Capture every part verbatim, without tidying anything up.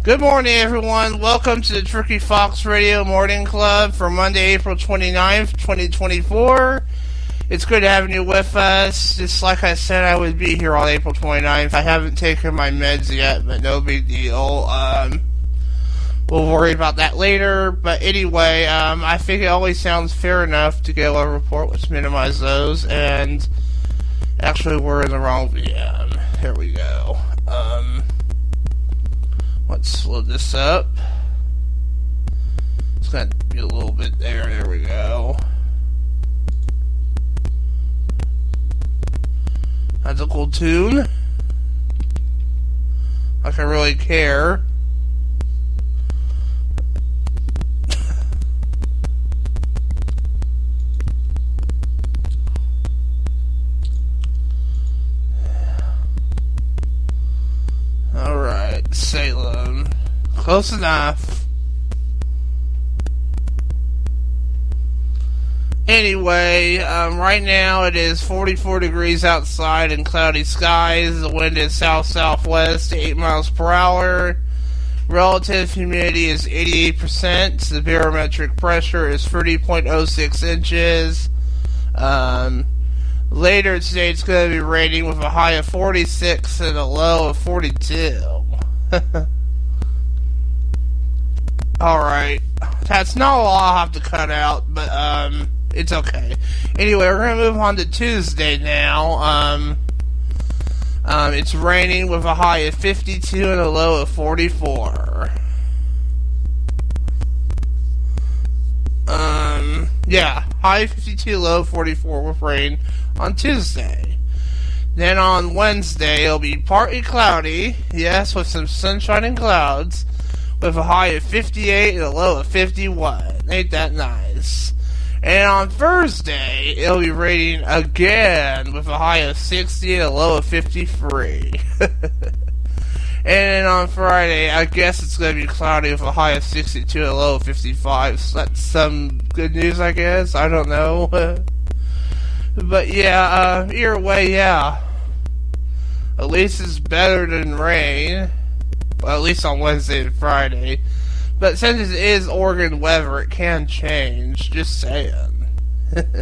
Good morning, everyone. Welcome to the Tricky Fox Radio Morning Club for Monday, April twenty-ninth, twenty twenty-four. It's good having you with us. Just like I said, I would be here on April twenty-ninth. I haven't taken my meds yet, but no big deal. Um, we'll worry about that later. But anyway, um, I think it always sounds fair enough to get a report. Let's minimize those. And actually, we're in the wrong V M. Here we go. Um... Let's slow this up. It's going to be a little bit there. There we go. That's a cool tune. Like I really care. Alright, Salem. Close enough. Anyway, um, right now it is forty-four degrees outside and cloudy skies. The wind is south-southwest, eight miles per hour. Relative humidity is eighty-eight percent. The barometric pressure is thirty point oh six inches. Um... Later today, it's going to be raining with a high of forty-six and a low of forty-two. Alright. That's not a lot I'll have to cut out, but, um, it's okay. Anyway, we're going to move on to Tuesday now. Um, um, it's raining with a high of fifty-two and a low of forty-four. Um, yeah, high fifty-two, low forty-four with rain on Tuesday. Then on Wednesday, it'll be partly cloudy, yes, with some sunshine and clouds, with a high of fifty-eight and a low of fifty-one. Ain't that nice? And on Thursday, it'll be raining again, with a high of sixty and a low of fifty-three. And then on Friday, I guess it's going to be cloudy with a high of sixty-two and a low of fifty-five. So that's some good news, I guess. I don't know. But yeah, uh, either way, yeah. At least it's better than rain. Well, at least on Wednesday and Friday. But since it is Oregon weather, it can change. Just saying. Okay,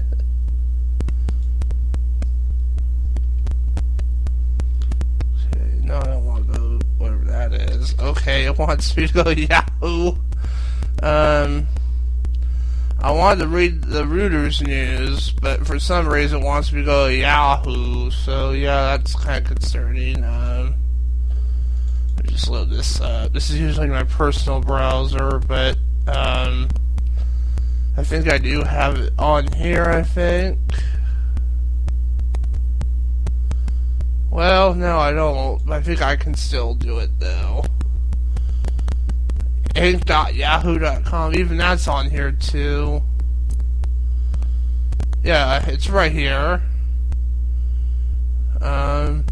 no, I don't want to go whatever that is. Okay, it wants me to go to Yahoo. Um... I wanted to read the Reuters news, but for some reason it wants me to go to Yahoo, so yeah, that's kind of concerning. Um, let me just load this up. This is usually my personal browser, but um, I think I do have it on here, I think. Well, no, I don't. I think I can still do it, though. Inc dot yahoo dot com, even that's on here too. Yeah, it's right here. Um,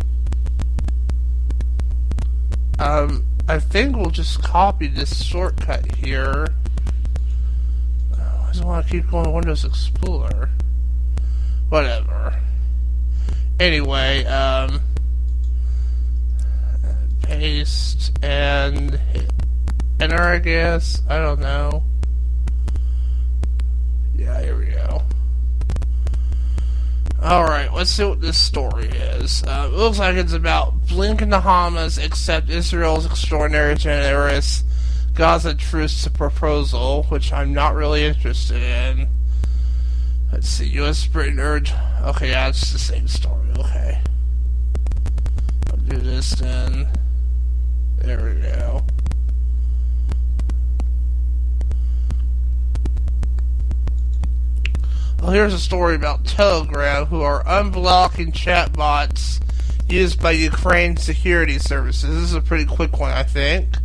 um, I think we'll just copy this shortcut here. I just want to keep going to Windows Explorer. Whatever. Anyway, um, paste and hit enter, I guess. I don't know. Yeah, here we go. Alright, let's see what this story is. Uh, it looks like it's about Blink in the Hamas accept Israel's extraordinary generous Gaza truce proposal, which I'm not really interested in. Let's see, U S Britain urge... Okay, yeah, it's the same story. Okay. I'll do this then. There we go. Well, here's a story about Telegram, who are unblocking chatbots used by Ukraine security services. This is a pretty quick one, I think.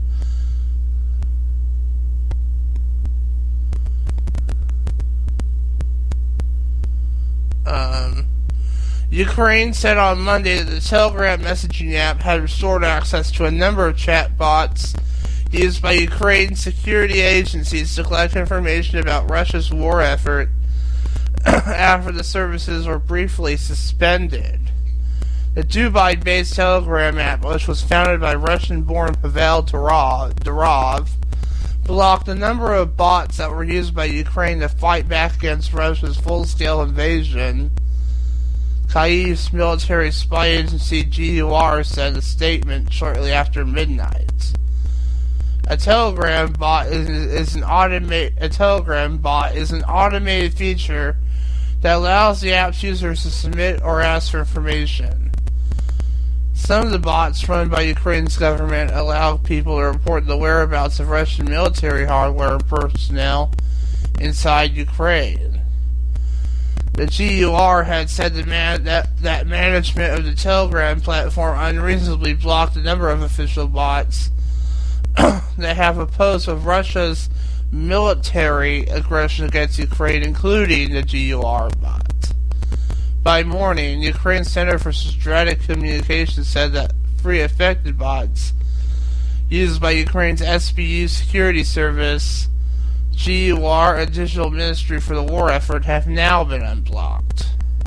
Um, Ukraine said on Monday that the Telegram messaging app had restored access to a number of chatbots used by Ukraine security agencies to collect information about Russia's war effort after the services were briefly suspended. The Dubai-based Telegram app, which was founded by Russian-born Pavel Durov, blocked a number of bots that were used by Ukraine to fight back against Russia's full-scale invasion. Kyiv's military spy agency G U R said in a statement shortly after midnight. A Telegram bot is, is an automate. A Telegram bot is an automated feature that allows the app's users to submit or ask for information. Some of the bots run by Ukraine's government allow people to report the whereabouts of Russian military hardware and personnel inside Ukraine. The G U R had said that, man, that, that management of the Telegram platform unreasonably blocked a number of official bots that have opposed of Russia's military aggression against Ukraine, including the G U R bot. By morning, Ukraine Center for Strategic Communications said that three affected bots used by Ukraine's S B U security service, G U R, and Digital Ministry for the War Effort have now been unblocked.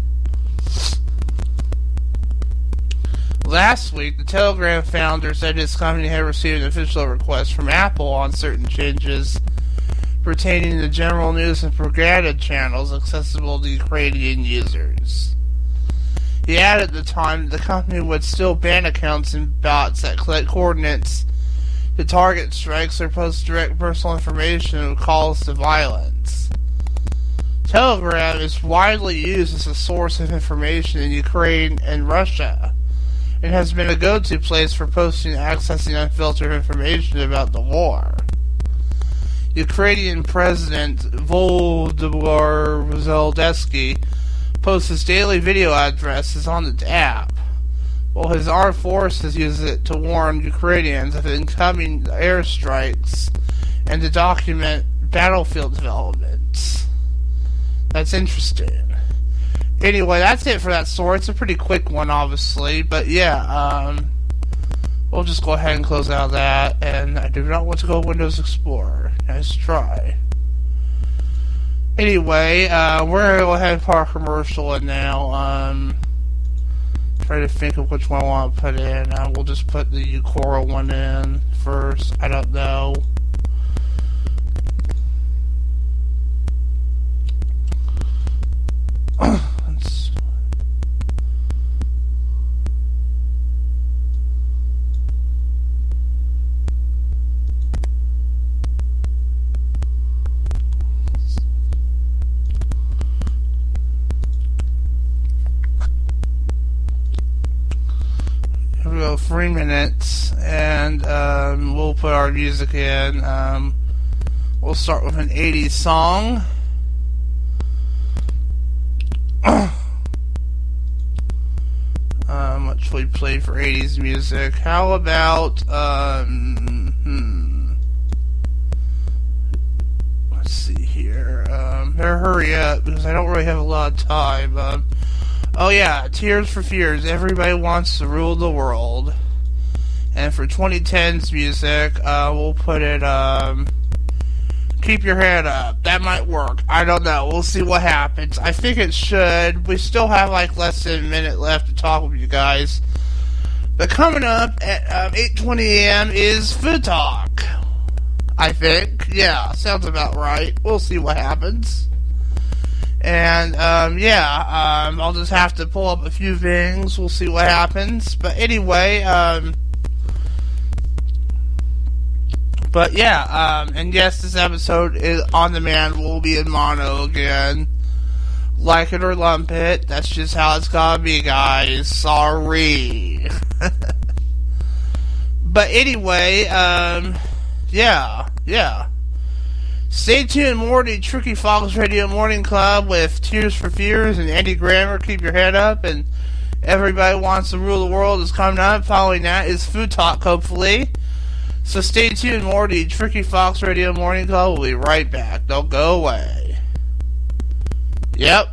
Last week, the Telegram founder said his company had received an official request from Apple on certain changes pertaining to general news and propaganda channels accessible to Ukrainian users. He added at the time that the company would still ban accounts and bots that collect coordinates to target strikes or post direct personal information and calls to violence. Telegram is widely used as a source of information in Ukraine and Russia, and has been a go-to place for posting and accessing unfiltered information about the war. Ukrainian President Volodymyr Zelensky posts his daily video addresses on the app, while his armed forces use it to warn Ukrainians of incoming airstrikes and to document battlefield developments. That's interesting. Anyway, that's it for that story. It's a pretty quick one, obviously, but yeah, um, we'll just go ahead and close out that, and I do not want to go Windows Explorer. Nice try. Anyway, uh, we're going to go ahead and put our commercial in now. Um, try to think of which one I want to put in. Uh, we'll just put the Eucora one in first. I don't know. Three minutes, and um, we'll put our music in. Um, we'll start with an eighties song. um, what should we play for eighties music? How about um, hmm. let's see here. Um, better hurry up because I don't really have a lot of time. Um, Oh yeah, Tears for Fears, Everybody Wants to Rule the World. And for twenty tens music, uh, we'll put it, um, Keep Your Head Up. That might work. I don't know. We'll see what happens. I think it should. We still have like less than a minute left to talk with you guys. But coming up at um, eight twenty a.m. is Food Talk. I think. Yeah, sounds about right. We'll see what happens. And, um, yeah, um, I'll just have to pull up a few things. We'll see what happens. But anyway, um, but yeah, um, and yes, this episode is on demand. Will be in mono again. Like it or lump it. That's just how it's gotta be, guys. Sorry. But anyway, um, yeah, yeah. Stay tuned more to Tricky Fox Radio Morning Club with Tears for Fears and Andy Grammer, Keep Your Head Up, and Everybody Wants to Rule the World is coming up. Following that is Food Talk, hopefully. So stay tuned more to Tricky Fox Radio Morning Club. We'll be right back. Don't go away. Yep.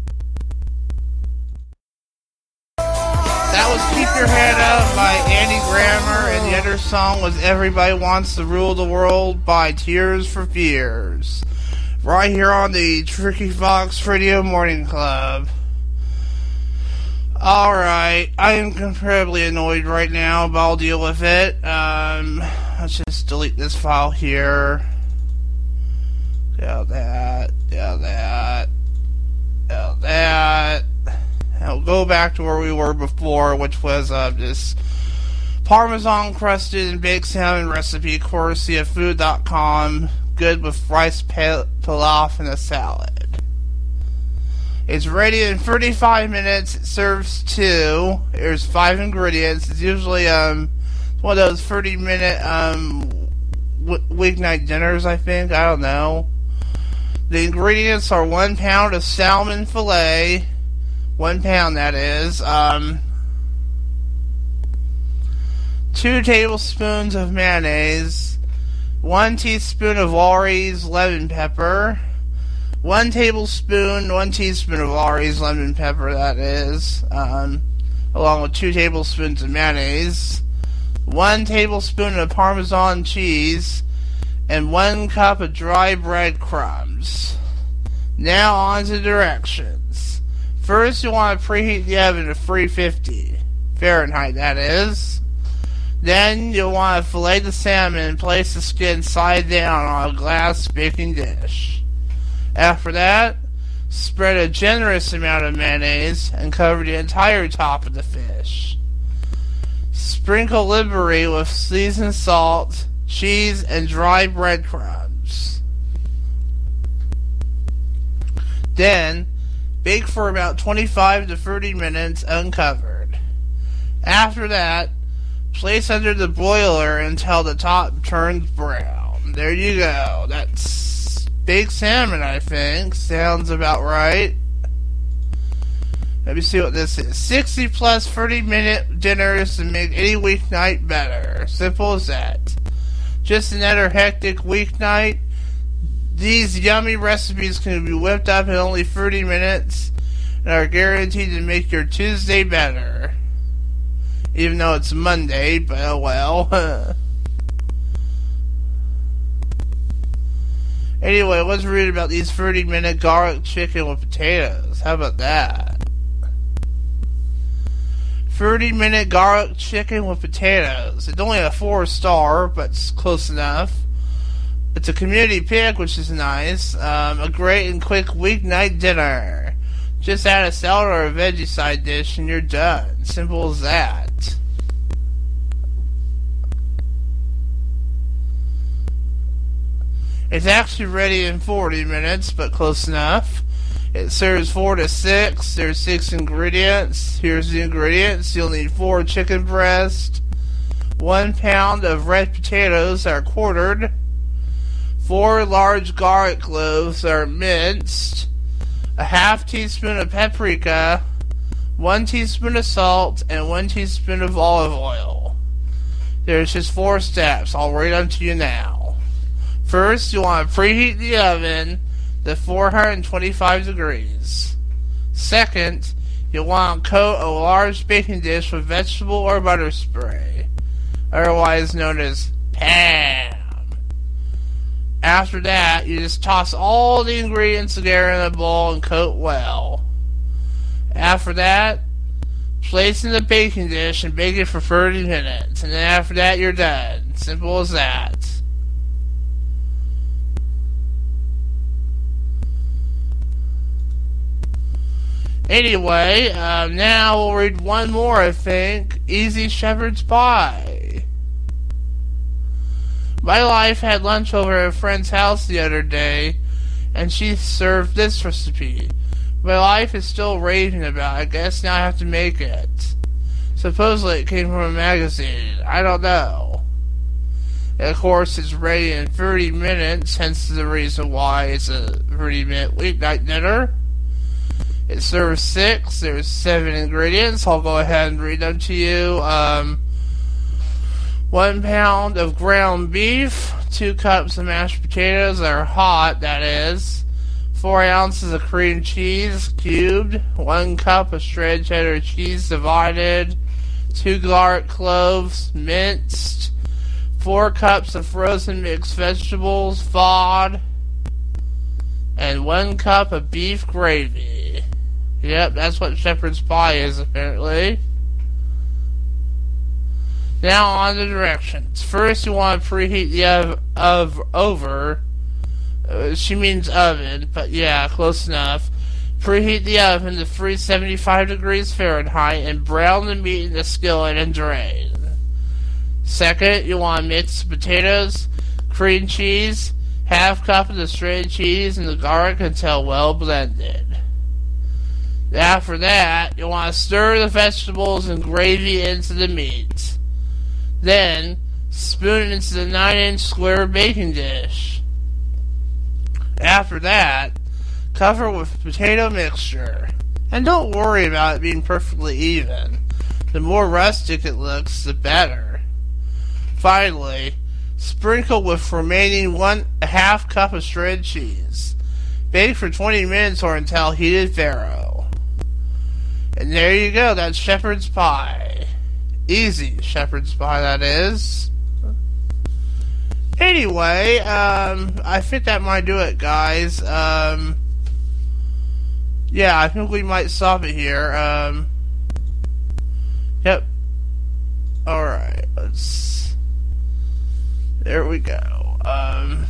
That was Keep Your Head Up by Andy Grammer, and the other song was Everybody Wants to Rule the World by Tears for Fears. Right here on the Tricky Fox Radio Morning Club. Alright, I am incredibly annoyed right now, but I'll deal with it. Um, let's just delete this file here. Del that, del that, del that. And we'll go back to where we were before, which was uh, this Parmesan crusted and baked salmon recipe, courtesy of food dot com. Good with rice pilaf and a salad. It's ready in thirty-five minutes. It serves two. There's five ingredients. It's usually um one of those thirty minute um w- weeknight dinners, I think. I don't know. The ingredients are one pound of salmon fillet. One pound, that is. Um, two tablespoons of mayonnaise. One teaspoon of Lawry's lemon pepper. One tablespoon, one teaspoon of Lawry's lemon pepper, that is, um, along with two tablespoons of mayonnaise, one tablespoon of Parmesan cheese, and one cup of dry breadcrumbs. Now on to directions. First, you want to preheat the oven to three fifty Fahrenheit, that is. Then, you'll want to fillet the salmon and place the skin side down on a glass baking dish. After that, spread a generous amount of mayonnaise and cover the entire top of the fish. Sprinkle liberally with seasoned salt, cheese, and dry breadcrumbs. Then, bake for about twenty-five to thirty minutes uncovered. After that, place under the broiler until the top turns brown. There you go. That's baked salmon, I think. Sounds about right. Let me see what this is. sixty plus thirty minute dinners to make any weeknight better. Simple as that. Just another hectic weeknight. These yummy recipes can be whipped up in only thirty minutes and are guaranteed to make your Tuesday better. Even though it's Monday, but oh well. Anyway, let's read about these thirty minute garlic chicken with potatoes. How about that? thirty minute garlic chicken with potatoes. It's only a four star, but it's close enough. It's a community pick, which is nice. Um, a great and quick weeknight dinner. Just add a salad or a veggie side dish and you're done. Simple as that. It's actually ready in forty minutes, but close enough. It serves four to six. There's six ingredients. Here's the ingredients. You'll need four chicken breasts, one pound of red potatoes that are quartered, four large garlic cloves that are minced, a half teaspoon of paprika, one teaspoon of salt, and one teaspoon of olive oil. There's just four steps. I'll read them to you now. First, you want to preheat the oven to four hundred twenty-five degrees. Second, you'll want to coat a large baking dish with vegetable or butter spray, otherwise known as Pam. After that, you just toss all the ingredients together in a bowl and coat well. After that, place in the baking dish and bake it for thirty minutes. And then after that, you're done. Simple as that. Anyway, um, now we'll read one more, I think. Easy Shepherd's Pie. My wife had lunch over at a friend's house the other day, and she served this recipe. My wife is still raving about it. I guess now I have to make it. Supposedly it came from a magazine. I don't know. And of course, it's ready in thirty minutes, hence the reason why it's a thirty minute weeknight dinner. It serves six. There's seven ingredients. I'll go ahead and read them to you. Um, one pound of ground beef, two cups of mashed potatoes that are hot, that is, four ounces of cream cheese cubed, one cup of shredded cheddar cheese divided, two garlic cloves minced, four cups of frozen mixed vegetables thawed, and one cup of beef gravy. Yep, that's what shepherd's pie is, apparently. Now on the directions. First, you want to preheat the ov- of over. Uh, she means oven, but yeah, close enough. Preheat the oven to three hundred seventy-five degrees Fahrenheit and brown the meat in the skillet and drain. Second, you want to mix potatoes, cream cheese, half cup of the shredded cheese, and the garlic until well blended. After that, you want to stir the vegetables and gravy into the meat. Then, spoon it into the nine inch square baking dish. After that, cover with potato mixture. And don't worry about it being perfectly even. The more rustic it looks, the better. Finally, sprinkle with remaining one half cup of shredded cheese. Bake for twenty minutes or until heated thorough. And there you go, that's shepherd's pie. Easy shepherd's pie, that is. Anyway, um, I think that might do it, guys. Um, yeah, I think we might stop it here. Um, yep. Alright, let's... There we go. Um...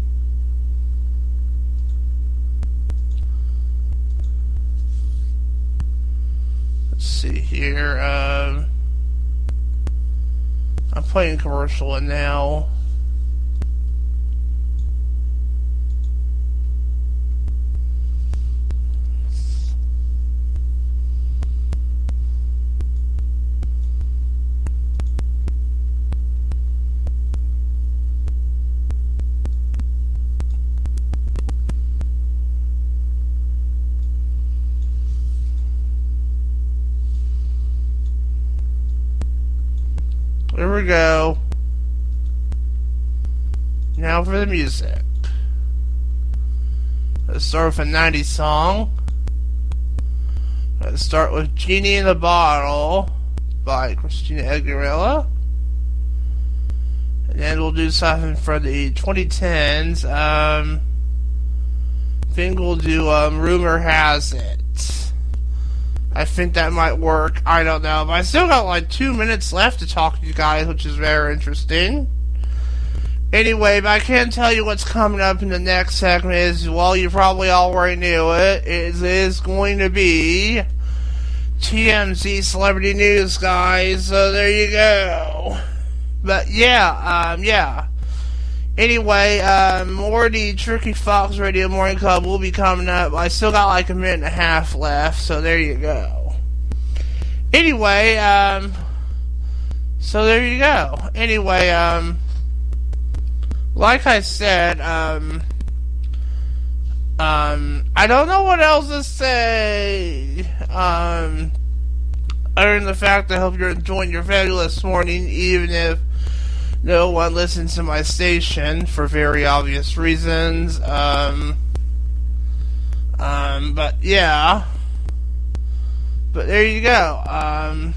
Let's see here. Um... I'm playing commercial and now. There we go. Now for the music. Let's start with a nineties song. Let's start with Genie in the Bottle by Christina Aguilera. And then we'll do something for the twenty tens. Um, I think we'll do um, Rumor Has It. I think that might work. I don't know. But I still got like two minutes left to talk to you guys, which is very interesting. Anyway, but I can't tell you what's coming up in the next segment. Is, well, you probably already knew it. It is going to be T M Z Celebrity News, guys. So there you go. But yeah, um, yeah. Anyway, uh, more of the Tricky Fox Radio Morning Club will be coming up. I still got like a minute and a half left, so there you go. Anyway, um, so there you go. Anyway, um, like I said, um, um, I don't know what else to say, um, other than the fact I hope you're enjoying your fabulous morning, even if no one listens to my station for very obvious reasons. Um, um, but yeah. But there you go. Um,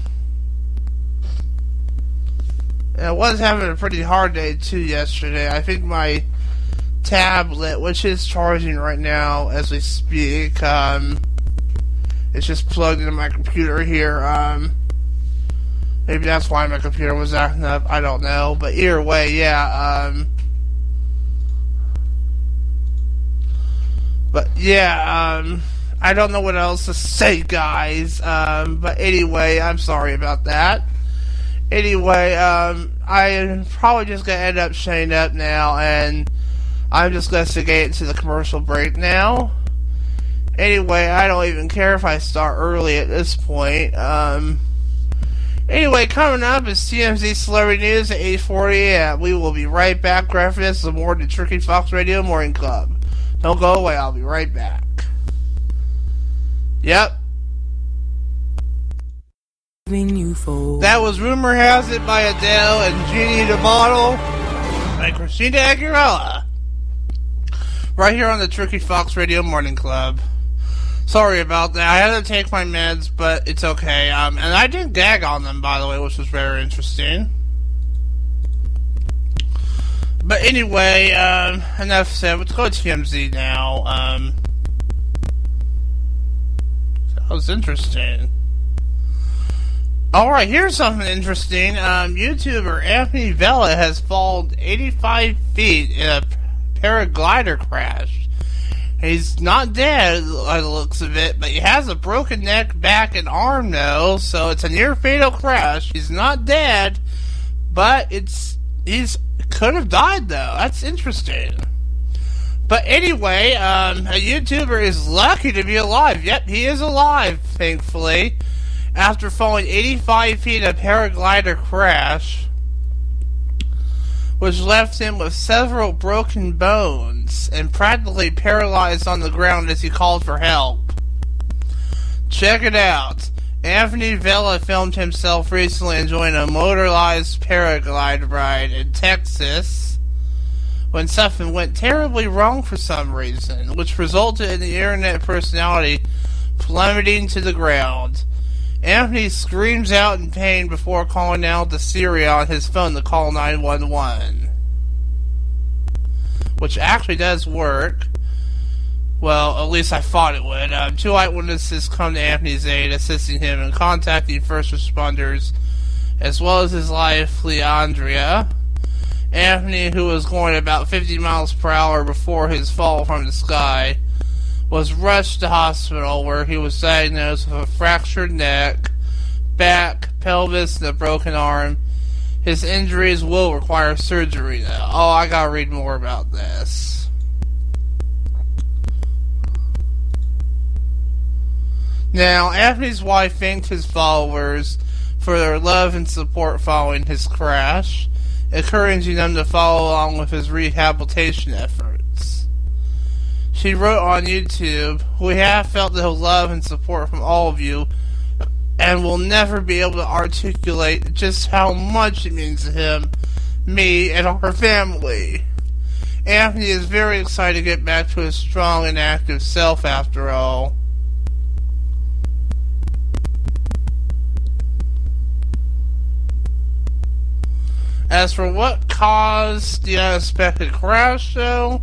and I was having a pretty hard day too yesterday. I think my tablet, which is charging right now as we speak, um, it's just plugged into my computer here. Um, Maybe that's why my computer was acting up. I don't know. But either way, yeah. Um, but yeah, um, I don't know what else to say, guys. Um, but anyway, I'm sorry about that. Anyway, um, I'm probably just going to end up shutting up now. And I'm just going to get into the commercial break now. Anyway, I don't even care if I start early at this point. Um... Anyway, coming up is T M Z Celebrity News at eight forty a.m. We will be right back. Grab this with more of the Tricky Fox Radio Morning Club. Don't go away. I'll be right back. Yep. That was Rumor Has It by Adele and Genie in the Bottle by Christina Aguilera. Right here on the Tricky Fox Radio Morning Club. Sorry about that. I had to take my meds, but it's okay. Um, and I didn't gag on them, by the way, which was very interesting. But anyway, um, enough said. Let's go to T M Z now. Um, was interesting. Alright, here's something interesting. Um, YouTuber Anthony Vella has fallen eighty-five feet in a paraglider crash. He's not dead, by the looks of it, but he has a broken neck, back, and arm, though, so it's a near-fatal crash. He's not dead, but it's he's could have died, though. That's interesting. But anyway, um, a YouTuber is lucky to be alive. Yep, he is alive, thankfully, after falling eighty-five feet in a paraglider crash, which left him with several broken bones and practically paralyzed on the ground as he called for help. Check it out. Anthony Vella filmed himself recently enjoying a motorized paraglide ride in Texas when something went terribly wrong for some reason, which resulted in the internet personality plummeting to the ground. Anthony screams out in pain before calling out to Siri on his phone to call nine one one. Which actually does work. Well, at least I thought it would. Um, two eyewitnesses come to Anthony's aid, assisting him in contacting first responders, as well as his wife, Leandria. Anthony, who was going about fifty miles per hour before his fall from the sky, was rushed to hospital where he was diagnosed with a fractured neck, back, pelvis, and a broken arm. His injuries will require surgery now. Oh, I gotta read more about this. Now, Anthony's wife thanked his followers for their love and support following his crash, encouraging them to follow along with his rehabilitation efforts. She wrote on YouTube, "We have felt the love and support from all of you, and will never be able to articulate just how much it means to him, me, and our family. Anthony is very excited to get back to his strong and active self after all." As for what caused the unexpected crash, though,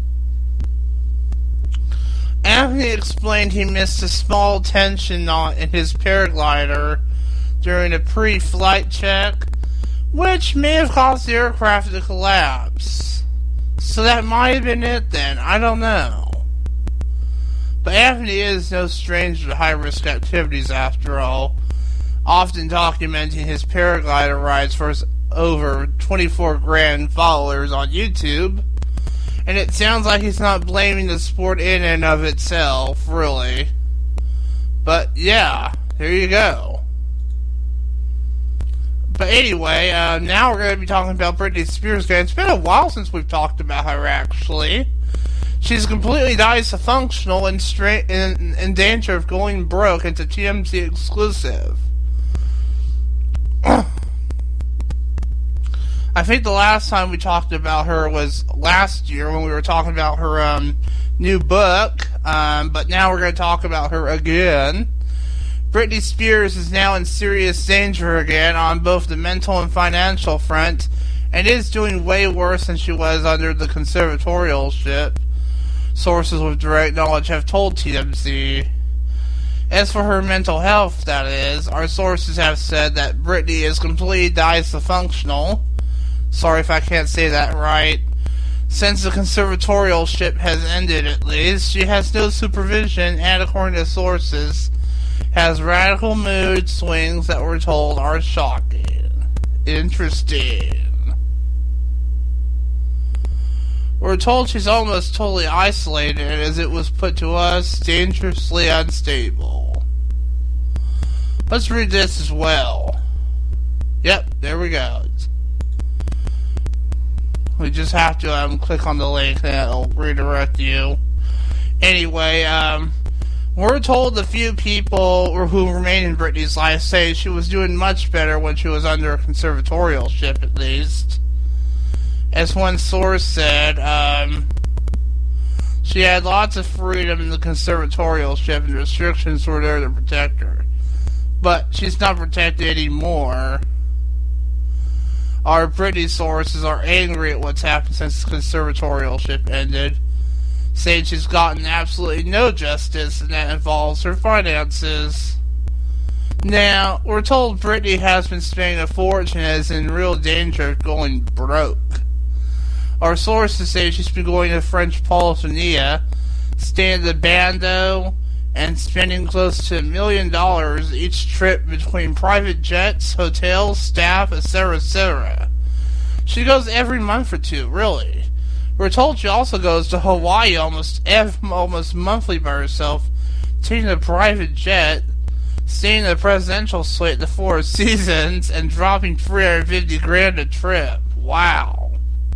Anthony explained he missed a small tension knot in his paraglider during a pre-flight check, which may have caused the aircraft to collapse. So that might have been it then, I don't know. But Anthony is no stranger to high-risk activities after all, often documenting his paraglider rides for his over twenty-four grand followers on YouTube. And it sounds like he's not blaming the sport in and of itself, really. But yeah, there you go. But anyway, uh, now we're going to be talking about Britney Spears again. It's been a while since we've talked about her, actually. She's completely dysfunctional and straight in, in danger of going broke. It's a T M Z exclusive. I think the last time we talked about her was last year when we were talking about her um, new book, um, but now we're going to talk about her again. Britney Spears is now in serious danger again on both the mental and financial front, and is doing way worse than she was under the conservatorship, sources with direct knowledge have told T M Z. As for her mental health, that is, our sources have said that Britney is completely dysfunctional. Sorry if I can't say that right. Since the conservatorship has ended, at least, she has no supervision and, according to sources, has radical mood swings that we're told are shocking. Interesting. We're told she's almost totally isolated, as it was put to us, dangerously unstable. Let's read this as well. Yep, there we go. We just have to um, click on the link and it'll redirect you. Anyway, um, we're told the few people who remain in Britney's life say she was doing much better when she was under a conservatorship, at least. As one source said, um, she had lots of freedom in the conservatorship and restrictions were there to protect her. But she's not protected anymore. Our Britney sources are angry at what's happened since the conservatorship ended. saying she's gotten absolutely no justice, and that involves her finances. Now, we're told Britney has been spending a fortune and is in real danger of going broke. Our sources say she's been going to French Polynesia, staying at the Bando, and spending close to a million dollars each trip between private jets, hotels, staff, et cetera, et cetera. She goes every month or two, really. We're told she also goes to Hawaii almost every, almost monthly by herself, taking a private jet, staying in the presidential suite at the Four Seasons, and dropping three hundred fifty grand a trip. Wow.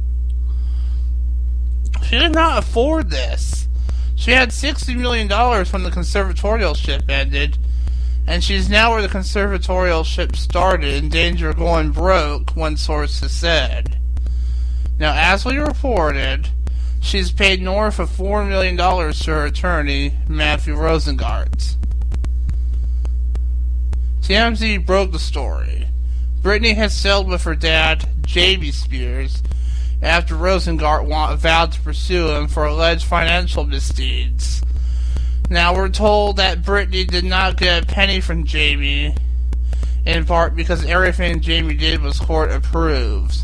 She did not afford this. She had sixty million dollars when the conservatorialship ended, and she's now where the conservatorialship started, in danger of going broke, one source has said. Now, as we reported, she's paid north of four million dollars to her attorney, Matthew Rosengart. T M Z broke the story. Britney has settled with her dad, Jamie Spears, after Rosengart vowed to pursue him for alleged financial misdeeds. Now, we're told that Britney did not get a penny from Jamie, in part because everything Jamie did was court approved.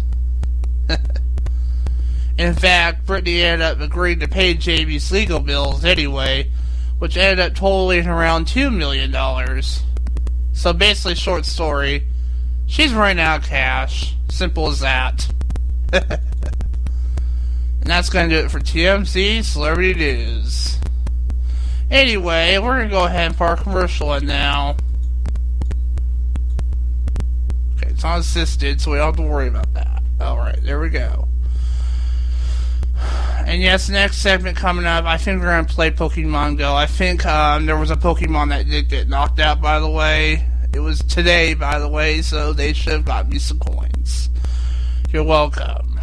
In fact, Britney ended up agreeing to pay Jamie's legal bills anyway, which ended up totaling around two million dollars. So basically, short story, she's running out of cash. Simple as that. And that's going to do it for T M Z Celebrity News. Anyway, we're going to go ahead and put our commercial in now. Okay, it's unassisted, so we don't have to worry about that. Alright, there we go. And yes, next segment coming up, I think we're going to play Pokemon Go. I think um, there was a Pokemon that did get knocked out, by the way. It was today, by the way, so they should have got me some coins. You're welcome.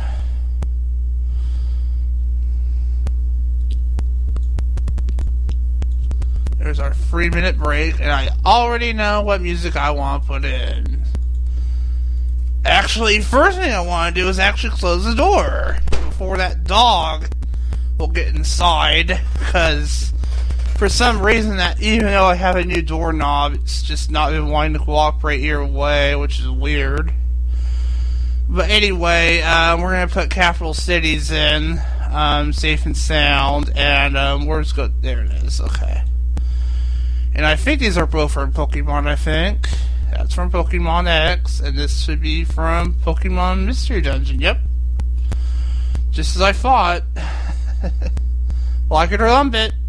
There's our three minute break, and I already know what music I want to put in. Actually, first thing I want to do is actually close the door before that dog will get inside, because for some reason that even though I have a new doorknob, it's just not been wanting to cooperate either way, which is weird. But anyway, um, we're going to put Capital Cities in, um, safe and sound, and um, we're just going, there it is, okay. And I think these are both from Pokemon, I think. That's from Pokemon X, and this should be from Pokemon Mystery Dungeon, yep. Just as I thought. Like it or lump it.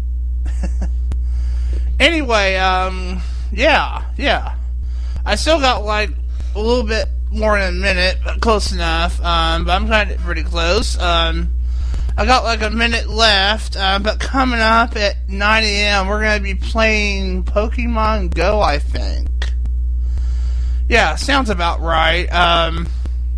Anyway, um, yeah, yeah. I still got like a little bit more than a minute, but close enough. Um, but I'm kind of pretty close. Um, I got like a minute left, uh, but coming up at nine a.m. we're going to be playing Pokemon Go, I think. Yeah, sounds about right. Um,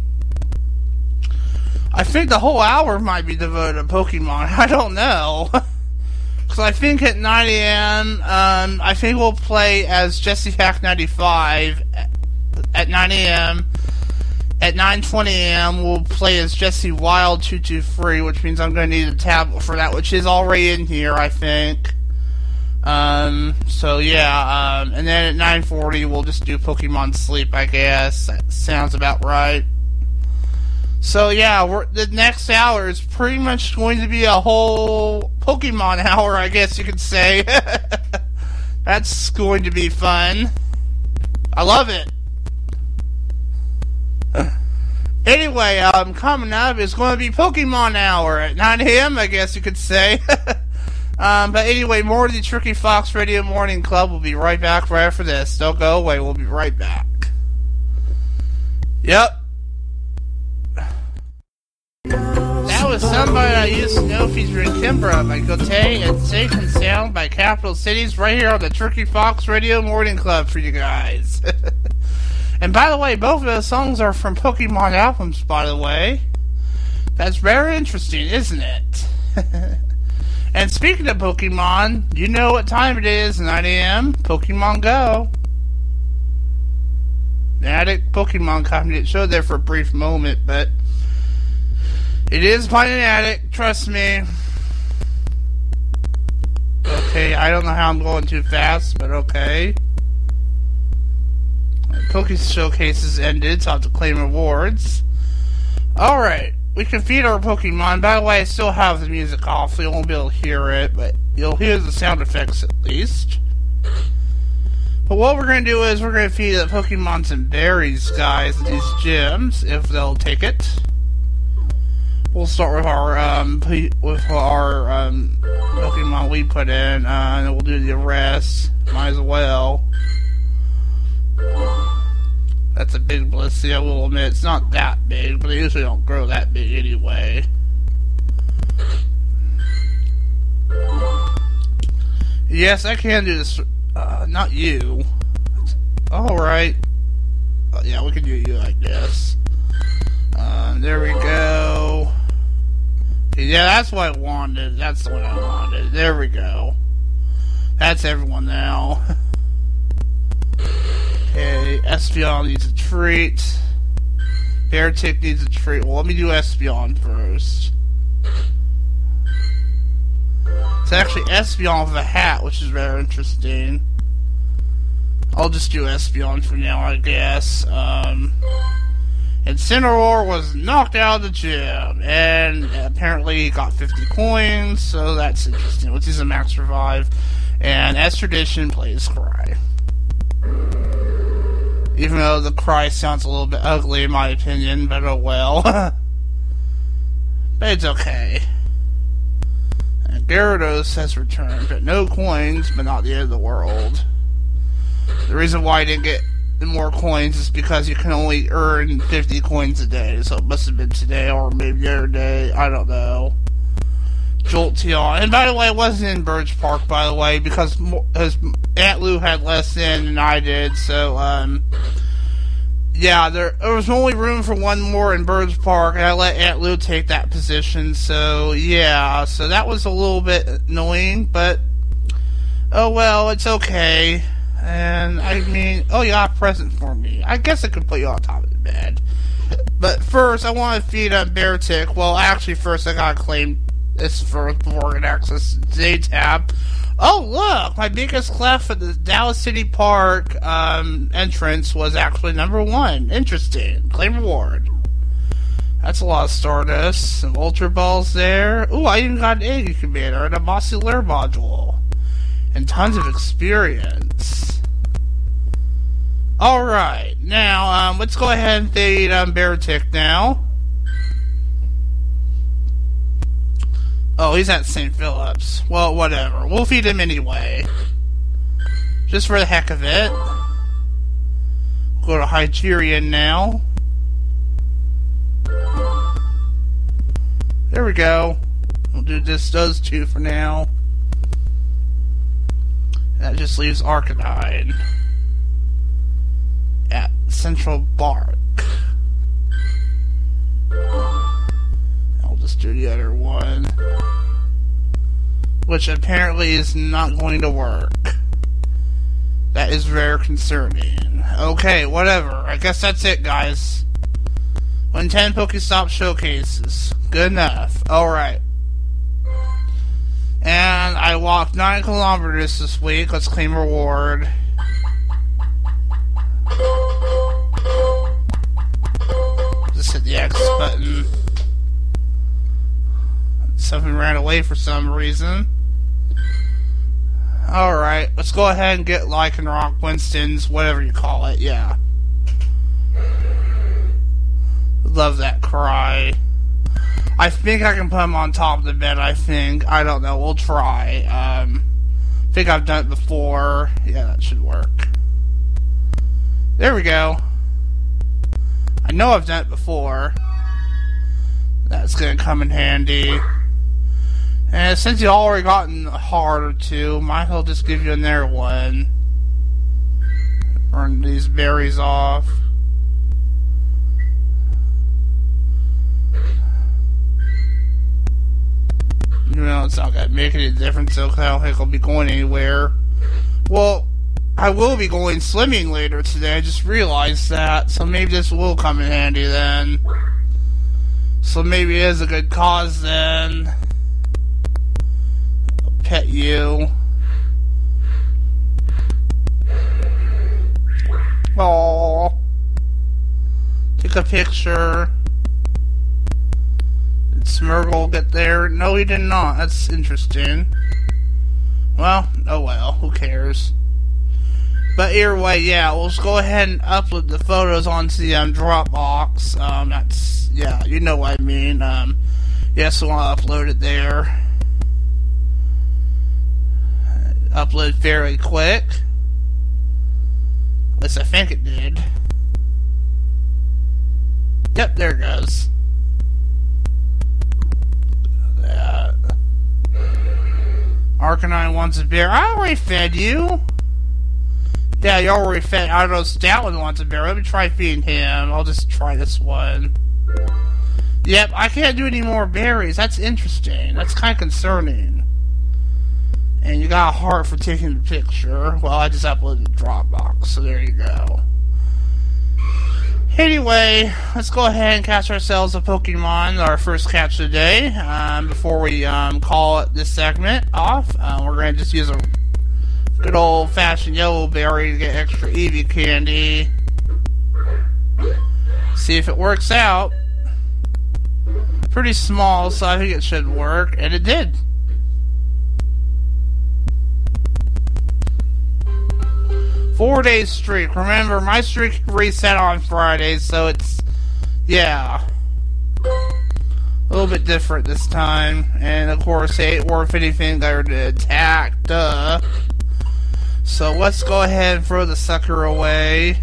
I think the whole hour might be devoted to Pokemon. I don't know. Because I think at nine a.m., um, I think we'll play as Jesse Hack ninety-five at nine a.m. At nine twenty a.m., we'll play as Jesse Wild two two three, which means I'm going to need a tablet for that, which is already in here, I think. Um, so yeah, um, and then at nine forty, we'll just do Pokemon Sleep, I guess. That sounds about right. So yeah, we're, the next hour is pretty much going to be a whole Pokemon hour, I guess you could say. That's going to be fun. I love it. Anyway, um, coming up is going to be Pokemon Hour at nine a.m., I guess you could say. um, but anyway, more of the Tricky Fox Radio Morning Club. We'll be right back right after this. Don't go away. We'll be right back. Yep. That was Somebody I Used to Know featuring Kimbra by Gotay and Safe and Sound by Capital Cities right here on the Tricky Fox Radio Morning Club for you guys. And by the way, both of those songs are from Pokemon albums, by the way. That's very interesting, isn't it? And speaking of Pokemon, you know what time it is, nine a.m., Pokemon Go. The Attic Pokemon Company, it showed there for a brief moment, but it is by an addict, trust me. Okay, I don't know how I'm going too fast, but okay. Poke Showcases ended, so I have to claim rewards. Alright, we can feed our Pokemon. By the way, I still have the music off, so you won't be able to hear it, but you'll hear the sound effects at least. But what we're going to do is we're going to feed the Pokemon some berries, guys, these gyms, if they'll take it. We'll start with our um, with our um, Pokemon we put in, uh, and then we'll do the rest. Might as well. That's a big Blissey, I will admit. It's not that big, but they usually don't grow that big anyway. Yes, I can do this. Uh, not you. Alright. Uh, yeah, we can do you, I guess. Um, there we go. Yeah, that's what I wanted. That's the one I wanted. There we go. That's everyone now. Okay, Espeon needs a treat. Beartic needs a treat. Well, let me do Espeon first. It's actually Espeon with a hat, which is very interesting. I'll just do Espeon for now, I guess. Um, Incineroar was knocked out of the gym, and apparently he got fifty coins, so that's interesting. Which is a max revive. And Extradition plays Cry. Even though the Cry sounds a little bit ugly in my opinion, but oh well. But it's okay. And Gyarados has returned, but no coins, but not the end of the world. The reason why I didn't get more coins is because you can only earn fifty coins a day, so it must have been today or maybe the other day, I don't know. Jolteon. And by the way, it wasn't in Birch Park, by the way, because his Aunt Lou had less in than I did, so, um, yeah, there, there was only room for one more in Birch Park, and I let Aunt Lou take that position, so, yeah, so that was a little bit annoying, but, oh well, it's okay. And, I mean, oh, you got a present for me. I guess I could put you on top of the bed. But first, I want to feed on Beartic. Well, actually, first I gotta claim this first before I can access the Day tab. Oh, look! My biggest clef at the Dallas City Park um, entrance was actually number one. Interesting. Claim reward. That's a lot of Stardust. Some Ultra Balls there. Ooh, I even got an egg incubator and a Mossy Lair module. And tons of experience. Alright, now, um, let's go ahead and feed um, Beartic now. Oh, he's at Saint Philip's. Well, whatever. We'll feed him anyway. Just for the heck of it. We'll go to Hyperion now. There we go. We'll do this, those two for now. That just leaves Arcanine at Central Park. I'll just do the other one, which apparently is not going to work. That is very concerning. Okay, whatever. I guess that's it, guys. Win ten Pokestop showcases. Good enough. Alright. And I walked nine kilometers this week. Let's claim reward. Just hit the X button. Something ran away for some reason. Alright, let's go ahead and get Lycanroc, Winston's, whatever you call it, yeah. Love that Cry. I think I can put him on top of the bed, I think. I don't know, we'll try. Um, I think I've done it before. Yeah, that should work. There we go. I know I've done it before. That's gonna come in handy. And since you already gotten a heart or two, might as well just give you another one. Burn these berries off. You know, it's not gonna make any difference, so I don't think I'll be going anywhere. Well, I will be going swimming later today, I just realized that, so maybe this will come in handy then. So maybe it is a good cause then. I'll pet you. Aww. Take a picture. Did Smeargle get there? No, he did not. That's interesting. Well, oh well. Who cares? But either way, yeah, we'll just go ahead and upload the photos onto the um, Dropbox. Um, that's, yeah, you know what I mean. Um, yes, we'll upload it there. Upload fairly quick. At least I think it did. Yep, there it goes. That. Arcanine wants a bear. I already fed you. Yeah, you already fed. I don't know, Stoutland wants a bear. Let me try feeding him. I'll just try this one. Yep, I can't do any more berries. That's interesting. That's kind of concerning. And you got a heart for taking the picture. Well, I just uploaded the Dropbox, so there you go. Anyway, let's go ahead and catch ourselves a Pokemon, our first catch of the day. Um, before we um, call it this segment off, uh, we're going to just use a good old-fashioned yellow berry to get extra Eevee candy. See if it works out. Pretty small, so I think it should work, and it did. Four days streak. Remember, my streak reset on Friday, so it's, yeah, a little bit different this time. And of course, they ain't worth anything there to attack, duh. So let's go ahead and throw the sucker away.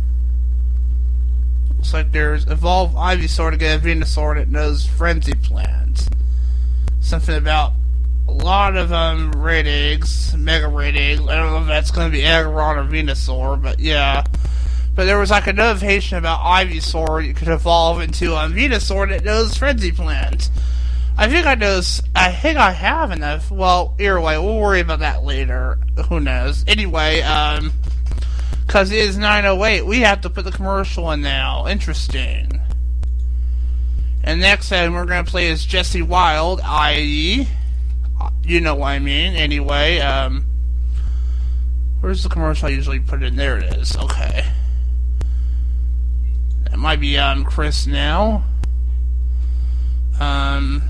Looks like there's Evolve Ivysaur to get a Venusaur that knows Frenzy Plant. Something about a lot of um, red eggs, mega red eggs. I don't know if that's going to be Aggron or Venusaur, but yeah. But there was like a notification about Ivysaur you could evolve into a um, Venusaur that knows Frenzy Plant. I think I know. I think I have enough. Well, either way, we'll worry about that later. Who knows? Anyway, um, because it is nine oh eight, we have to put the commercial in now. Interesting. And next time we're going to play as Jesse Wild, that is, you know what I mean. Anyway, um, where's the commercial I usually put in? There it is. Okay. That might be um Chris now. Um,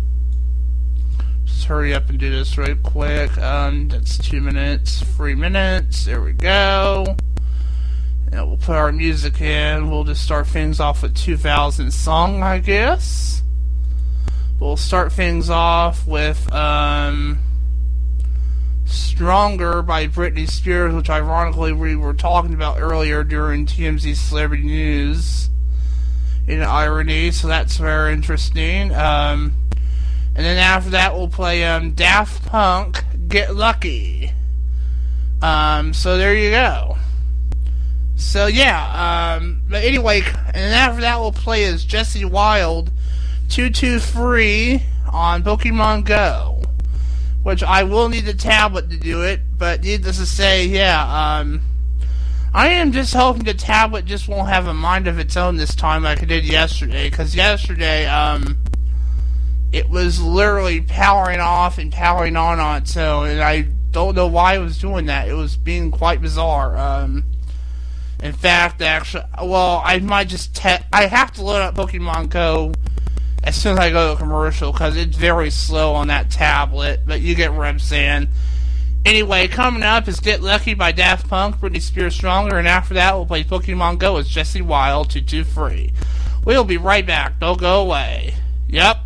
just hurry up and do this real quick. Um, that's two minutes, three minutes. There we go. And we'll put our music in. We'll just start things off with two thousand song, I guess. We'll start things off with um, Stronger by Britney Spears, which ironically we were talking about earlier during T M Z Celebrity News, in irony, so that's very interesting. Um, and then after that we'll play um, Daft Punk, Get Lucky. Um, so there you go. So yeah, um, but anyway, and then after that we'll play as Jesse Wild, two two three on Pokemon Go, which I will need a tablet to do it, but needless to say, yeah, um, I am just hoping the tablet just won't have a mind of its own this time like it did yesterday, because yesterday, um, it was literally powering off and powering on on its own, and I don't know why it was doing that. It was being quite bizarre. Um, in fact, actually, well, I might just te- I have to load up Pokemon Go as soon as I go to a commercial, because it's very slow on that tablet, but you get what I'm saying. Anyway, coming up is Get Lucky by Daft Punk, Britney Spears Stronger, and after that we'll play Pokemon Go as Jesse Wild, two two three. We'll be right back. Don't go away. Yep.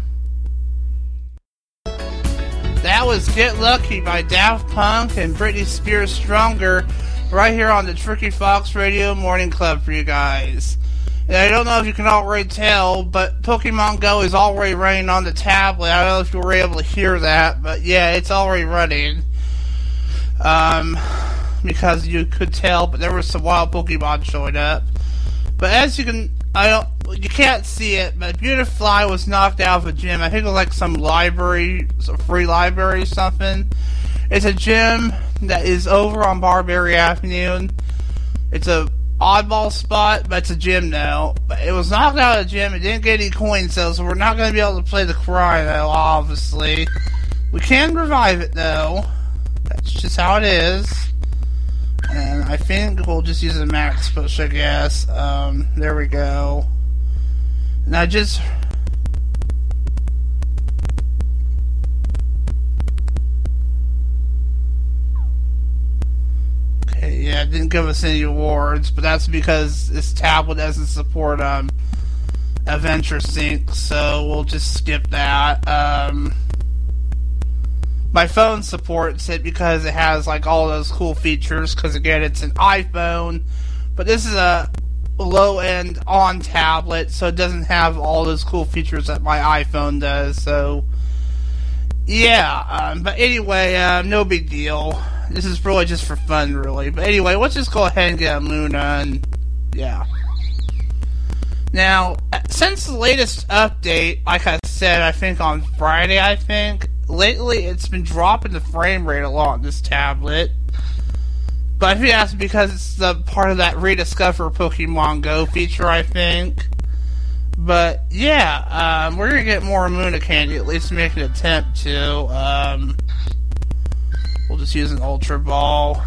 That was Get Lucky by Daft Punk and Britney Spears Stronger, right here on the Tricky Fox Radio Morning Club for you guys. And I don't know if you can already tell, but Pokemon Go is already running on the tablet. I don't know if you were able to hear that, but yeah, it's already running. Um, because you could tell, but there was some wild Pokemon showing up. But as you can, I don't, you can't see it, but Beautifly was knocked out of a gym. I think it was like some library, some free library or something. It's a gym that is over on Barberry Avenue. It's a oddball spot, but it's a gym now. But it was knocked out of the gym. It didn't get any coins though, so we're not going to be able to play the cry though, obviously. We can revive it though. That's just how it is. And and I think we'll just use a max push, I guess. Um, there we go. And I just... Okay, yeah, it didn't give us any awards, but that's because this tablet doesn't support um, Adventure Sync, so we'll just skip that. Um... My phone supports it because it has like all those cool features, because again it's an iPhone, but this is a low-end on tablet, so it doesn't have all those cool features that my iPhone does. So yeah, um, but anyway, um, no big deal. This is really just for fun, really. But anyway, let's just go ahead and get a Luna, and yeah. Now, since the latest update, like I said, I think on Friday, I think, lately it's been dropping the frame rate a lot on this tablet. But I think that's because it's the part of that Rediscover Pokemon Go feature, I think. But yeah, um, we're going to get more Luna Candy, at least make an attempt to. Um, we'll just use an Ultra Ball.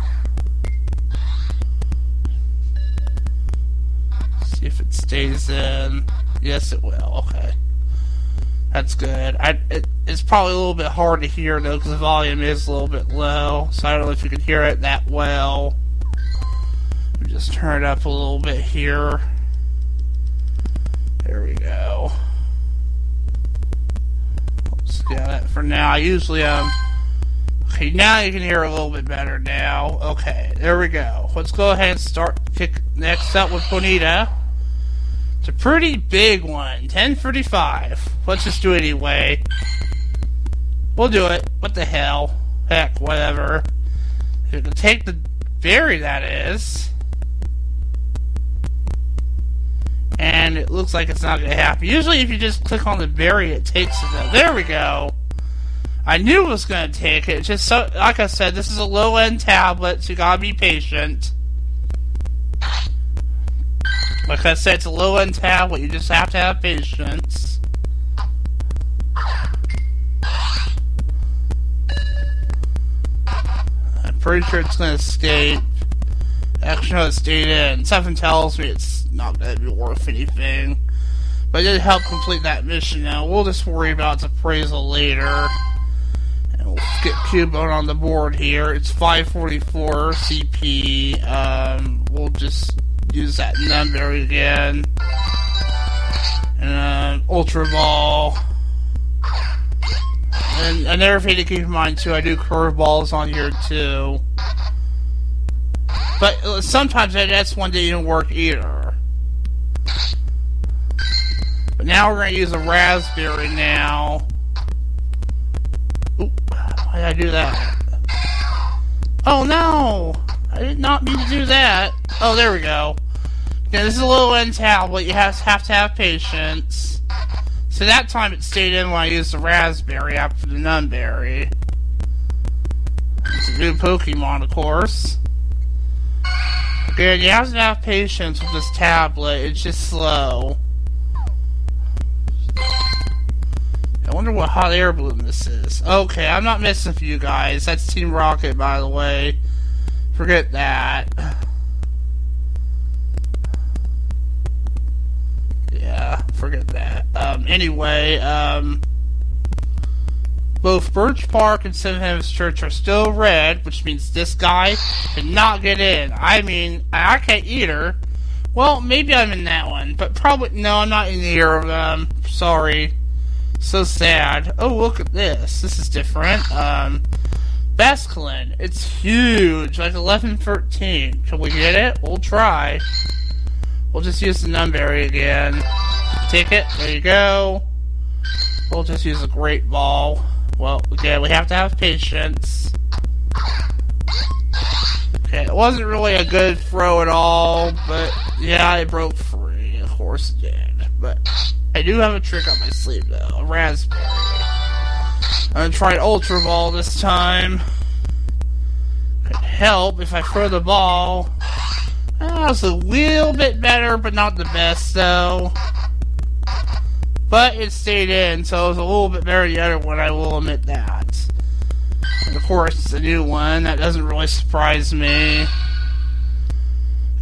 See if it stays in. Yes, it will. Okay. That's good. I, it, it's probably a little bit hard to hear, though, because the volume is a little bit low. So I don't know if you can hear it that well. Let me just turn it up a little bit here. There we go. Let's get that for now. I usually, um... Okay, now you can hear a little bit better now. Okay, there we go. Let's go ahead and start pick next up with Ponyta. It's a pretty big one. ten thirty-five. Let's just do it anyway. We'll do it. What the hell? Heck, whatever. You can take the berry, that is. And it looks like it's not going to happen. Usually if you just click on the berry, it takes it. There we go. I knew it was going to take it. It's just so, like I said, this is a low-end tablet, so you gotta be patient. Like I said, it's a low-end tablet. You just have to have patience. I'm pretty sure it's going to escape. Actually, no, it stayed in. Something tells me it's not going to be worth anything. But it did help complete that mission now. We'll just worry about its appraisal later. And we'll get Cubone on the board here. It's five forty-four C P. Um, we'll just use that number again. And uh, Ultra Ball. And another thing to keep in mind too, I do curveballs on here too. But uh, sometimes that's one that didn't work either. But now we're going to use a Raspberry now. Oop, why did I do that? Oh no! I did not mean to do that. Oh, there we go. Yeah, this is a low-end tablet. You have, have to have patience. So that time it stayed in when I used the Raspberry after the Nunberry. It's a new Pokemon, of course. Again, you have to have patience with this tablet. It's just slow. I wonder what hot air balloon this is. Okay, I'm not missing for you guys. That's Team Rocket, by the way. Forget that. Yeah, forget that. Um, anyway, um... both Birch Park and Saint Henry's Church are still red, which means this guy cannot get in. I mean, I can't either. Well, maybe I'm in that one, but probably... No, I'm not in either of them. Sorry. So sad. Oh, look at this. This is different. Um, Basculin. It's huge. Like eleven thirteen. Can we get it? We'll try. We'll just use the Nunberry again. Take it. There you go. We'll just use a Great Ball. Well, again, we have to have patience. Okay, it wasn't really a good throw at all, but yeah, it broke free. Of course it did. But I do have a trick up my sleeve, though. A Raspberry. I'm gonna try an Ultra Ball this time. Could help if I throw the ball. That was a little bit better, but not the best, though. But it stayed in, so it was a little bit better than the other one, I will admit that. And of course, it's a new one. That doesn't really surprise me.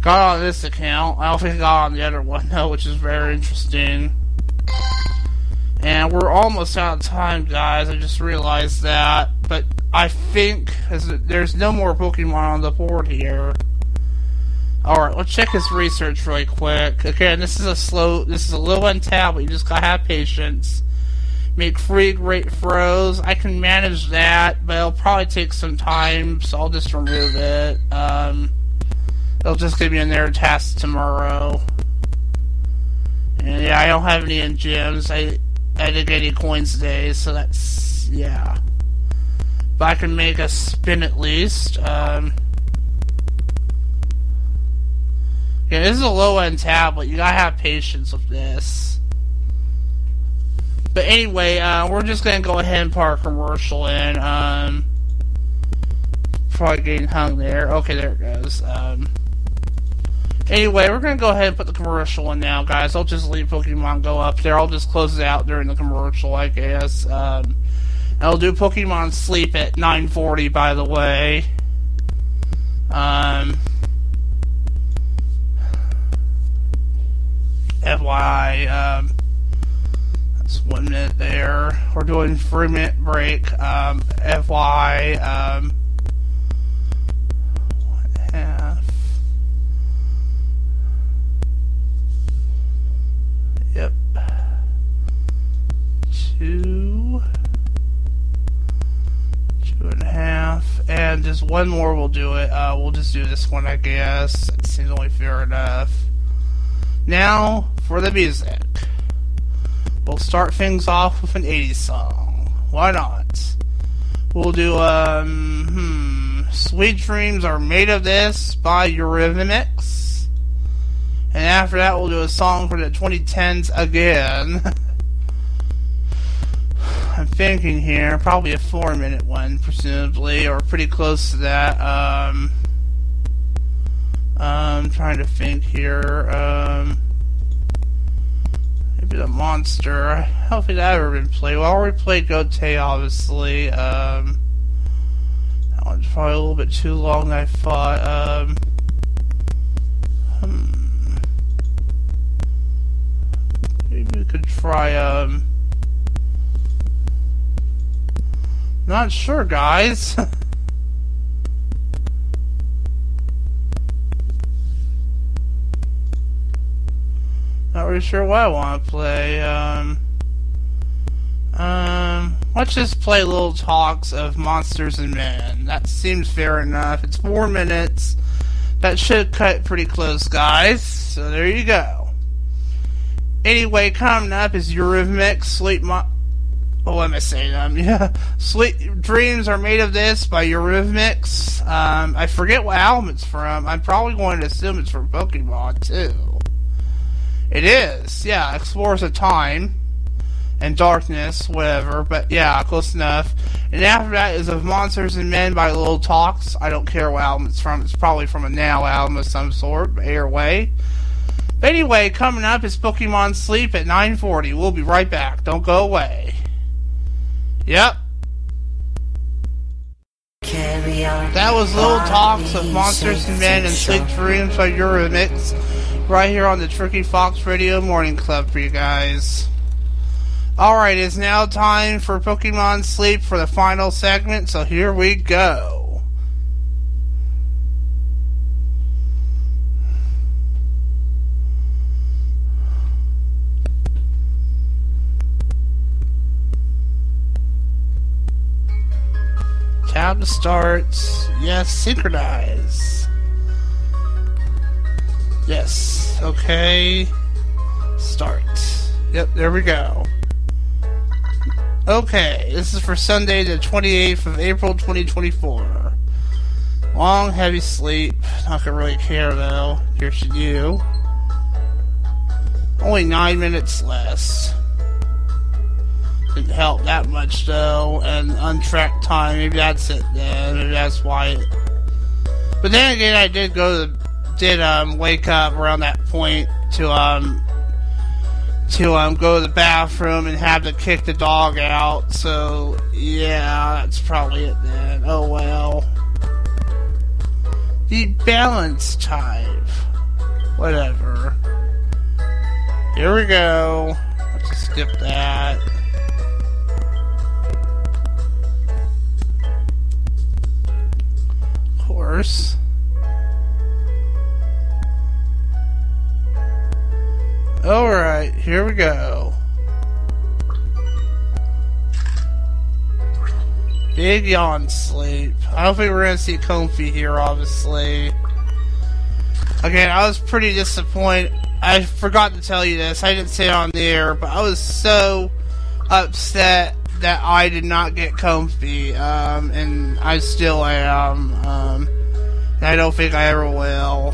Got on this account. I don't think I got on the other one though, which is very interesting. And we're almost out of time, guys. I just realized that. But I think as there's no more Pokemon on the board here. Alright, let's check his research really quick. Again, this is a slow, this is a low end tab, but you just gotta have patience. Make free great throws. I can manage that, but it'll probably take some time, so I'll just remove it. Um, it'll just give me another task tomorrow. And yeah, I don't have any in gyms. I I didn't get any coins today, so that's, yeah. But I can make a spin at least. Um, yeah, this is a low-end tablet. You gotta have patience with this. But anyway, uh, we're just gonna go ahead and put our commercial in. Um, probably getting hung there. Okay, there it goes. Um, Anyway, we're going to go ahead and put the commercial in now, guys. I'll just leave Pokemon Go up there. I'll just close it out during the commercial, I guess. Um, I'll do Pokemon Sleep at nine forty, by the way. Um, F Y I, um, that's one minute there. We're doing three minute break. Um, F Y I, um, one and a half. Yep. Two. Two and a half. And just one more will do it. Uh, we'll just do this one, I guess. That seems only fair enough. Now, for the music. We'll start things off with an eighties song. Why not? We'll do, um, hmm. Sweet Dreams Are Made of This by Eurythmics. And after that, we'll do a song for the twenty tens again. I'm thinking here, probably a four minute one, presumably, or pretty close to that. Um, I'm trying to think here. Um, maybe the Monster. I don't think that ever been played. Well, we played Gotei, obviously. Um, that one's probably a little bit too long, I thought. Um, hmm. Maybe we could try, um... not sure, guys. Not really sure what I want to play. Um... Um... Let's just play Little Talks of Monsters and Men. That seems fair enough. It's four minutes. That should cut pretty close, guys. So there you go. Anyway, coming up is Eurythmics, Sleep Mo- Oh, what am I saying? Um, yeah, Sleep Dreams Are Made of This by Eurythmics. Um, I forget what album it's from. I'm probably going to assume it's from Pokemon, too. It is, yeah, Explorers of Time and Darkness, whatever, but yeah, close enough. And after that is Of Monsters and Men by Little Talks. I don't care what album it's from. It's probably from a Now album of some sort, but either way. But anyway, coming up is Pokemon Sleep at nine forty. We'll be right back. Don't go away. Yep. That was Little Talks of Monsters and Men and Sleep Dreams by Eurythmics. Right here on the Tricky Fox Radio Morning Club for you guys. Alright, it's now time for Pokemon Sleep for the final segment, so here we go. Tab to start. Yes, synchronize. Yes, okay. Start. Yep, there we go. Okay, this is for Sunday the twenty-eighth of April twenty twenty-four. Long, heavy sleep. Not gonna really care though. Here should you. Only nine minutes less. Didn't help that much though, and untracked time, maybe that's it then, maybe that's why it... But then again, I did go to, did um, wake up around that point to um, to um, go to the bathroom and have to kick the dog out, so yeah, that's probably it then, oh well. The balance type. Whatever. Here we go. Let's just skip that. Of course. Alright, here we go. Big yawn sleep. I don't think we're gonna see Comfy here, obviously. Again, I was pretty disappointed. I forgot to tell you this. I didn't say it on the air, but I was so upset that I did not get Comfy, um, and I still am. Um, and I don't think I ever will.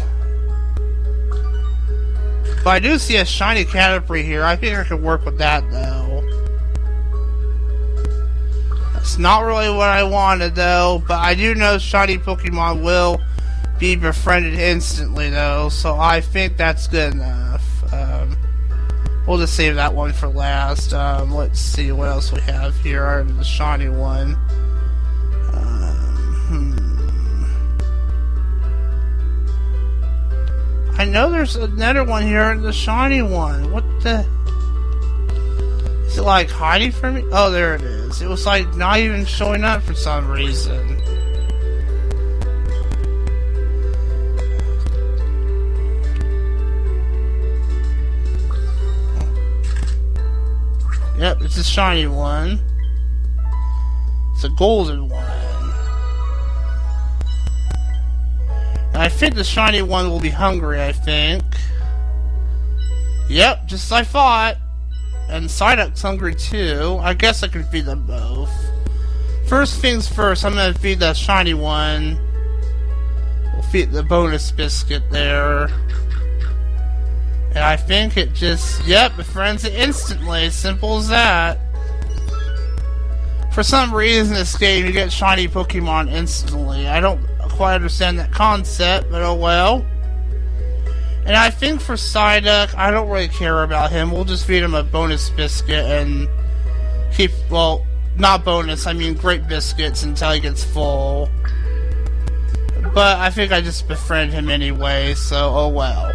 But I do see a shiny Caterpie here. I think I could work with that, though. That's not really what I wanted, though, but I do know shiny Pokemon will be befriended instantly, though, so I think that's good enough. Um, we'll just save that one for last. Um, let's see what else we have here. The shiny one. Um, hmm. I know there's another one here in the shiny one. What the... Is it like hiding from me? Oh, there it is. It was like not even showing up for some reason. Yep, it's a shiny one. It's a golden one. And I think the shiny one will be hungry, I think. Yep, just as I thought. And Psyduck's hungry too. I guess I could feed them both. First things first, I'm gonna feed that shiny one. We'll feed the bonus biscuit there. And I think it just, yep, befriends it instantly. Simple as that. For some reason in this game, you get shiny Pokemon instantly. I don't quite understand that concept, but oh well. And I think for Psyduck, I don't really care about him. We'll just feed him a bonus biscuit and keep, well, not bonus, I mean great biscuits until he gets full. But I think I just befriend him anyway, so oh well.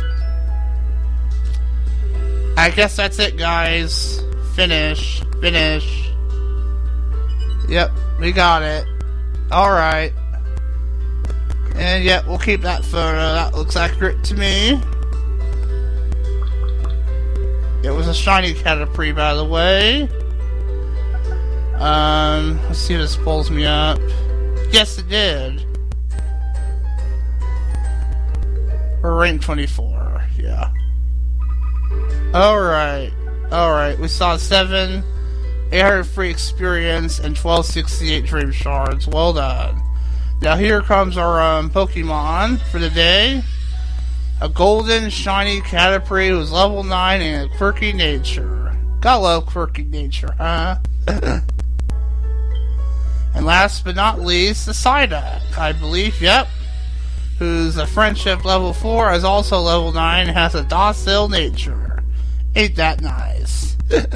I guess that's it, guys. Finish. Finish. Yep, we got it. Alright. And yep, we'll keep that photo. That looks accurate to me. It was a shiny Caterpie, by the way. Um, let's see if this pulls me up. Yes, it did. We're rank twenty-four, yeah. Alright, alright. We saw seven, eight hundred free experience, and twelve sixty-eight dream shards. Well done. Now here comes our um, Pokemon for the day. A golden, shiny Caterpie who's level nine and a quirky nature. Gotta love quirky nature, huh? And last but not least, the Psyduck, I believe, yep. Who's a friendship level four, is also level nine, and has a docile nature. Ain't that nice?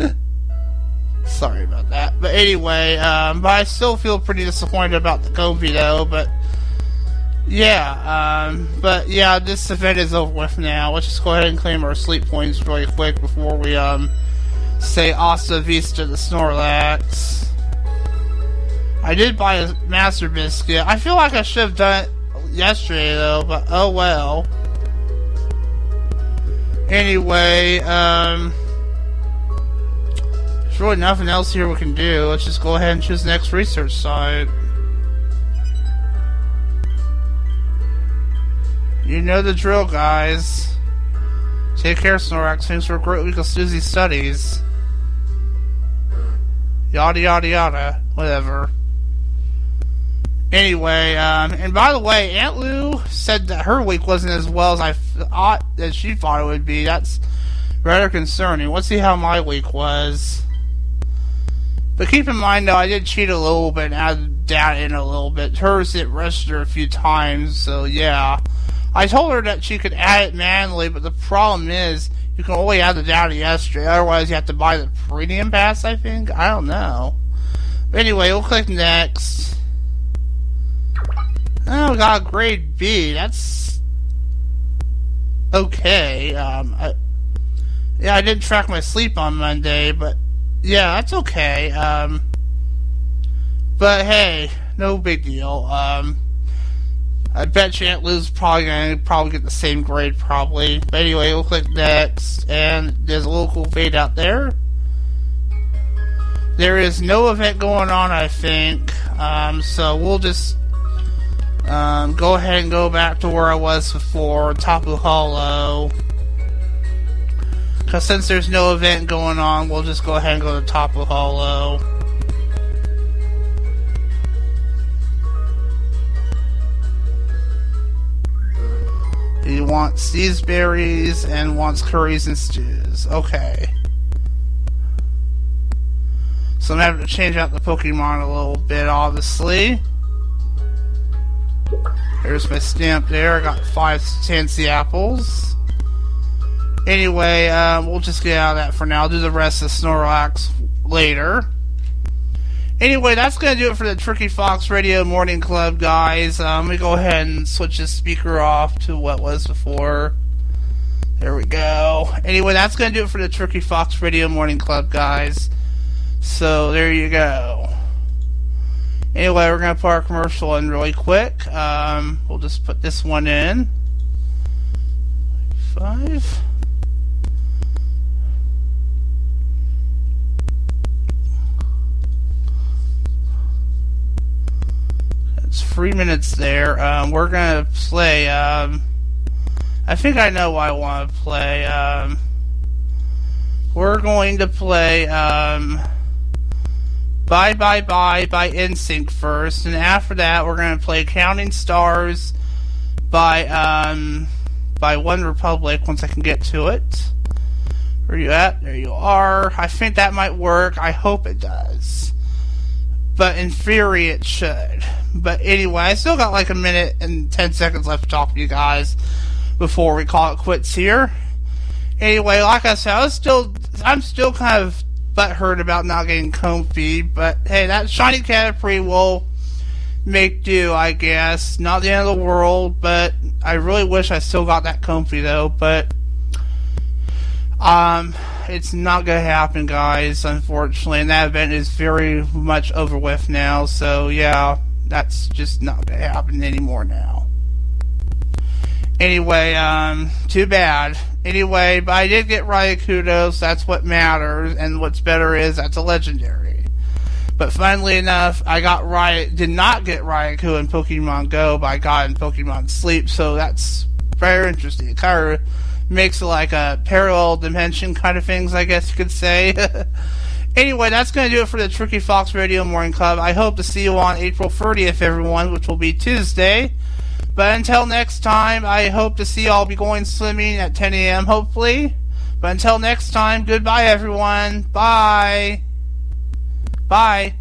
Sorry about that. But anyway, um, but I still feel pretty disappointed about the Comfy though, but yeah, um, but yeah, this event is over with now. Let's just go ahead and claim our sleep points really quick before we, um, say Hasta Vista the Snorlax. I did buy a Master Biscuit. I feel like I should have done it yesterday though, but oh well. Anyway, um, there's really nothing else here we can do. Let's just go ahead and choose the next research site. You know the drill, guys. Take care, Snorlax. Thanks for a great week of Susie studies. Yada yada yada. Whatever. Anyway, um, and by the way, Aunt Lou said that her week wasn't as well as I thought as she thought it would be. That's rather concerning. Let's see how my week was. But keep in mind, though, I did cheat a little bit and add data in a little bit. Hers did register a few times, so yeah. I told her that she could add it manually, but the problem is you can only add the data yesterday. Otherwise, you have to buy the premium pass, I think. I don't know. But anyway, we'll click next. Oh, we got a grade B. That's okay. Um, I, yeah, I didn't track my sleep on Monday, but yeah, that's okay. Um, but hey, no big deal. Um, I bet you Aunt Lou's probably gonna probably get the same grade, probably. But anyway, we'll click next, and there's a local fade out there. There is no event going on, I think. Um, so we'll just um, go ahead and go back to where I was before, Tapu Hollow. Because since there's no event going on, we'll just go ahead and go to Tapu Hollow. He wants these berries and wants curries and stews. Okay. So I'm having to change out the Pokemon a little bit, obviously. There's my stamp there. I got five Chansey apples. Anyway, um, we'll just get out of that for now. I'll do the rest of Snorlax later. Anyway, that's going to do it for the Tricky Fox Radio Morning Club, guys. Um, let me go ahead and switch the speaker off to what was before. There we go. Anyway, that's going to do it for the Tricky Fox Radio Morning Club, guys. So, there you go. Anyway, we're going to put our commercial in really quick. Um, we'll just put this one in. Five. It's three minutes there. Um, we're going to play, um, I think I know what I want to play. Um, we're going to play, um, Bye Bye Bye by N Sync first, and after that we're going to play Counting Stars by, um, by One Republic once I can get to it. Where are you at? There you are. I think that might work. I hope it does. But in theory it should. But anyway, I still got like a minute and ten seconds left to talk to you guys before we call it quits here. Anyway, like I said, I was still, I'm still kind of butthurt about not getting Comfey, but hey, that shiny Caterpie will make do, I guess. Not the end of the world, but I really wish I still got that Comfey though, but um, it's not gonna happen, guys, unfortunately, and that event is very much over with now, so yeah, that's just not gonna happen anymore now. Anyway, um, too bad. Anyway, but I did get Raikou, so that's what matters, and what's better is that's a legendary. But funnily enough, I got Rai- did not get Raikou in Pokemon Go, but I got in Pokemon Sleep, so that's very interesting. It kind of makes it like a parallel dimension kind of things, I guess you could say. Anyway, that's going to do it for the Tricky Fox Radio Morning Club. I hope to see you on April thirtieth, everyone, which will be Tuesday. But until next time, I hope to see you all be going swimming at ten a.m., hopefully. But until next time, goodbye, everyone. Bye. Bye.